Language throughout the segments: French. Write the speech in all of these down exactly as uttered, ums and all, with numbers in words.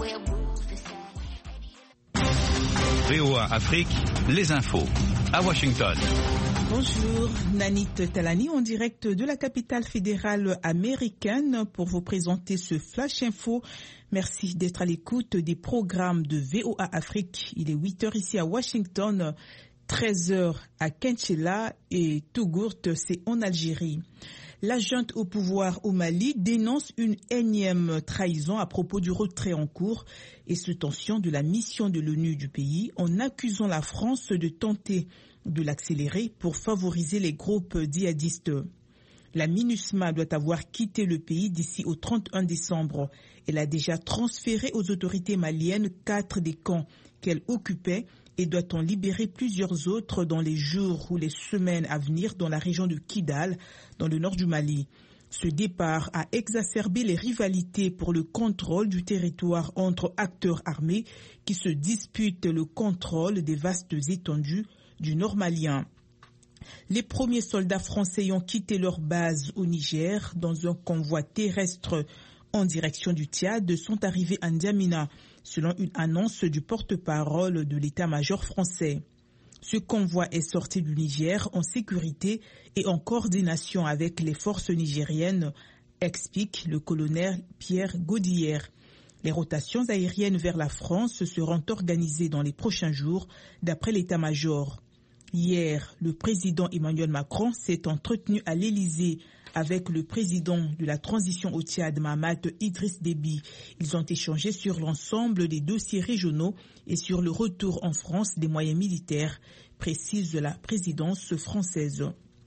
V O A Afrique, les infos, à Washington. Bonjour, Nanit Talani en direct de la capitale fédérale américaine pour vous présenter ce Flash Info. Merci d'être à l'écoute des programmes de V O A Afrique. Il est huit heures ici à Washington, treize heures à Kinshasa et Tougourt, c'est en Algérie. La junte au pouvoir au Mali dénonce une énième trahison à propos du retrait en cours et sous tension de la mission de l'ONU du pays en accusant la France de tenter de l'accélérer pour favoriser les groupes djihadistes. La MINUSMA doit avoir quitté le pays d'ici au trente et un décembre. Elle a déjà transféré aux autorités maliennes quatre des camps qu'elle occupait et doit en libérer plusieurs autres dans les jours ou les semaines à venir dans la région de Kidal, dans le nord du Mali. Ce départ a exacerbé les rivalités pour le contrôle du territoire entre acteurs armés qui se disputent le contrôle des vastes étendues du nord malien. Les premiers soldats français ont quitté leur base au Niger dans un convoi terrestre en direction du Tchad sont arrivés à N'Djamena, selon une annonce du porte-parole de l'état-major français. Ce convoi est sorti du Niger en sécurité et en coordination avec les forces nigériennes, explique le colonel Pierre Godillère. Les rotations aériennes vers la France seront organisées dans les prochains jours, d'après l'état-major. Hier, le président Emmanuel Macron s'est entretenu à l'Élysée avec le président de la transition au Tchad, Mahamat Idriss Déby. Ils ont échangé sur l'ensemble des dossiers régionaux et sur le retour en France des moyens militaires, précise la présidence française.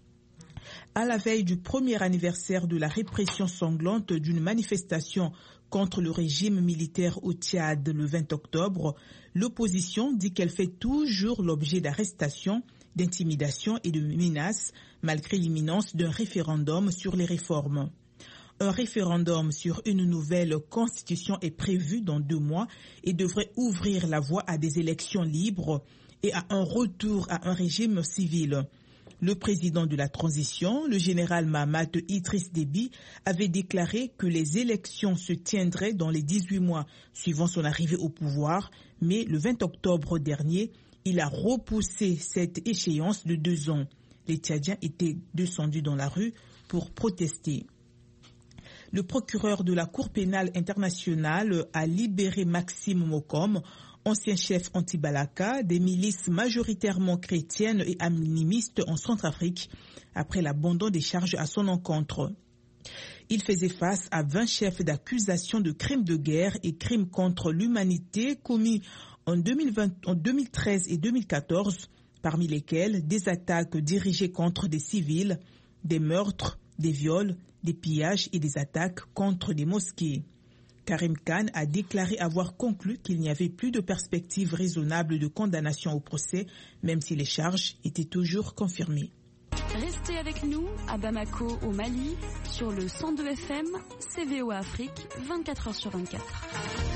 À la veille du premier anniversaire de la répression sanglante d'une manifestation contre le régime militaire au Tchad le vingt octobre, l'opposition dit qu'elle fait toujours l'objet d'arrestations, d'intimidation et de menaces, malgré l'imminence d'un référendum sur les réformes. Un référendum sur une nouvelle constitution est prévu dans deux mois et devrait ouvrir la voie à des élections libres et à un retour à un régime civil. Le président de la transition, le général Mahamat Idriss Déby, avait déclaré que les élections se tiendraient dans les dix-huit mois suivant son arrivée au pouvoir, mais le vingt octobre dernier, il a repoussé cette échéance de deux ans. Les Tchadiens étaient descendus dans la rue pour protester. Le procureur de la Cour pénale internationale a libéré Maxime Mokom, ancien chef anti-Balaka, des milices majoritairement chrétiennes et animistes en Centrafrique, après l'abandon des charges à son encontre. Il faisait face à vingt chefs d'accusation de crimes de guerre et crimes contre l'humanité commis en, deux mille vingt, en deux mille treize et deux mille quatorze, parmi lesquels des attaques dirigées contre des civils, des meurtres, des viols, des pillages et des attaques contre des mosquées. Karim Khan a déclaré avoir conclu qu'il n'y avait plus de perspective raisonnable de condamnation au procès, même si les charges étaient toujours confirmées. Restez avec nous à Bamako, au Mali, sur le cent deux F M, C V O A Afrique, vingt-quatre heures sur vingt-quatre.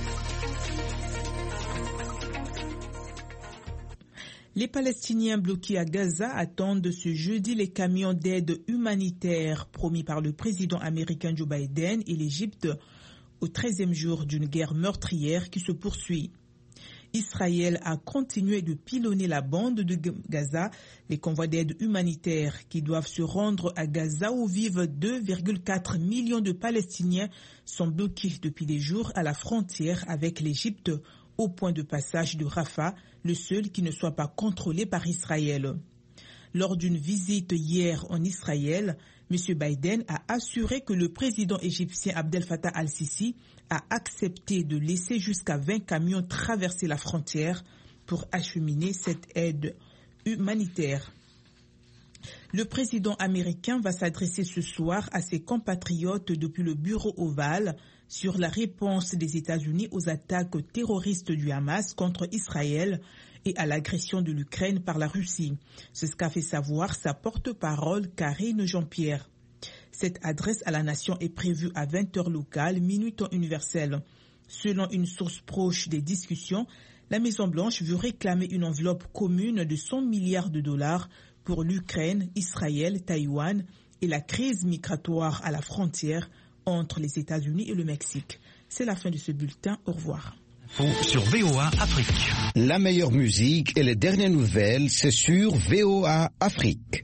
Les Palestiniens bloqués à Gaza attendent ce jeudi les camions d'aide humanitaire promis par le président américain Joe Biden et l'Égypte au treizième jour d'une guerre meurtrière qui se poursuit. Israël a continué de pilonner la bande de Gaza. Les convois d'aide humanitaire qui doivent se rendre à Gaza où vivent deux virgule quatre millions de Palestiniens sont bloqués depuis des jours à la frontière avec l'Égypte au point de passage de Rafah, le seul qui ne soit pas contrôlé par Israël. Lors d'une visite hier en Israël, M. Biden a assuré que le président égyptien Abdel Fattah al-Sisi a accepté de laisser jusqu'à vingt camions traverser la frontière pour acheminer cette aide humanitaire. Le président américain va s'adresser ce soir à ses compatriotes depuis le bureau ovale sur la réponse des États-Unis aux attaques terroristes du Hamas contre Israël et à l'agression de l'Ukraine par la Russie. C'est ce qu'a fait savoir sa porte-parole Karine Jean-Pierre. Cette adresse à la nation est prévue à vingt heures locales, minuit temps universel. Selon une source proche des discussions, la Maison-Blanche veut réclamer une enveloppe commune de cent milliards de dollars pour l'Ukraine, Israël, Taïwan et la crise migratoire à la frontière entre les États-Unis et le Mexique. C'est la fin de ce bulletin. Au revoir. Sur V O A Afrique. La meilleure musique et les dernières nouvelles, c'est sur V O A Afrique.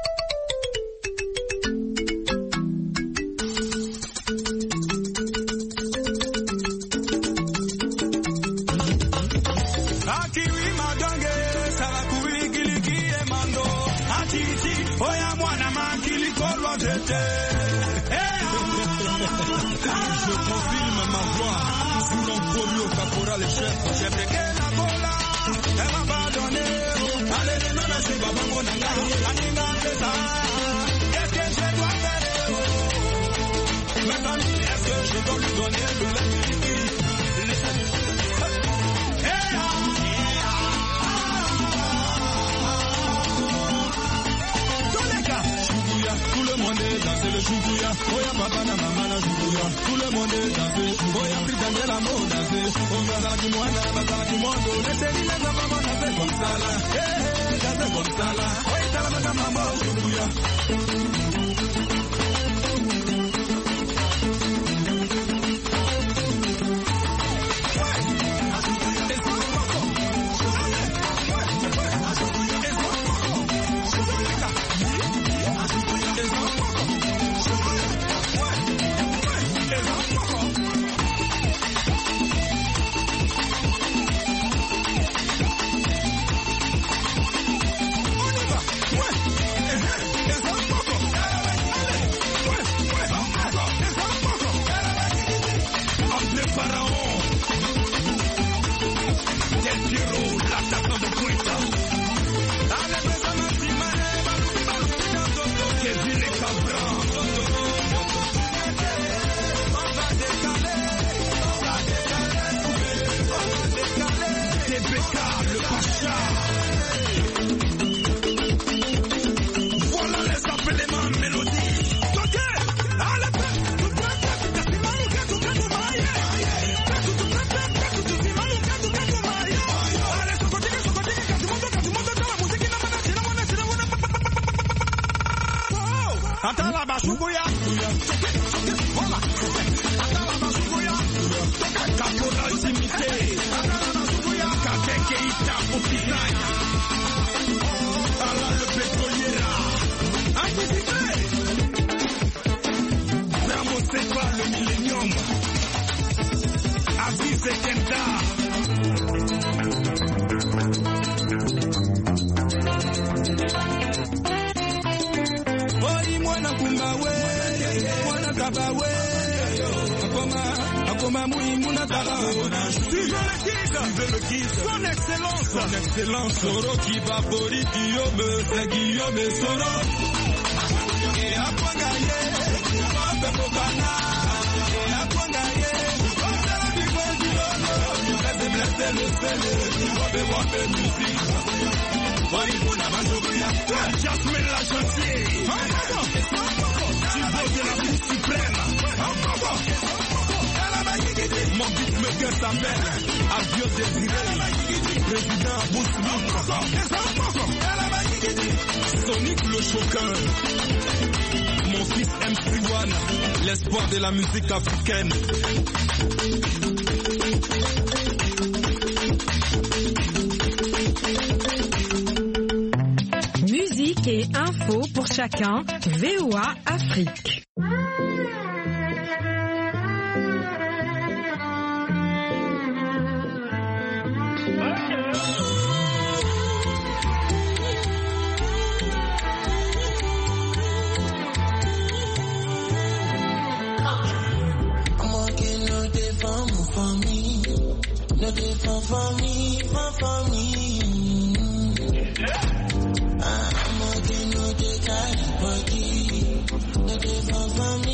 Je confirme ma voix sous l'emporio caporal chef. J'ai pété la bola, elle m'a pas donné. Allez, les noms, c'est pas bon, on a gagné. Anima, c'est ça. Qu'est-ce que je dois faire? Maintenant, est-ce que je dois lui donner de la musique? Tout le monde est dans le choukouya, oya papa na maman na choukouya. Tout le monde est dans le oya pris dans la mode danser. On va dans du monde, on va dans du monde. Laissez les gens maman danser comme ça là, eh danser comme ça là. Oya tala maman maman choukouya. Son excellence, son excellence, Soro qui va pour Guillaume, c'est Guillaume Soro. Et à quoi gagner, on peut pas gagner. Et à quoi gagner, on sera du bon Guillaume. Laissez blesser le sel, on peut voir de musique. Oui, on a ma journée. Jasmine la gentille. Tu veux de la vie suprême. Mon beatmaker s'appelle Avion Désiré, président Boussoum. Sonic le choqueur, mon fils M C un, l'espoir de la musique africaine. Musique et info pour chacun, V O A Afrique. For me, for, for me. I'm okay, no, they carry body. No, they for, for me.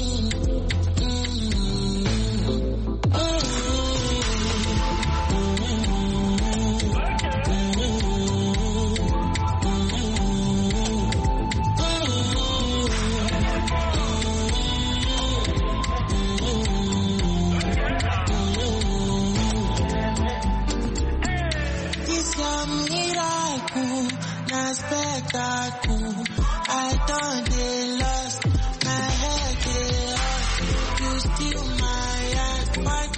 Spectacle,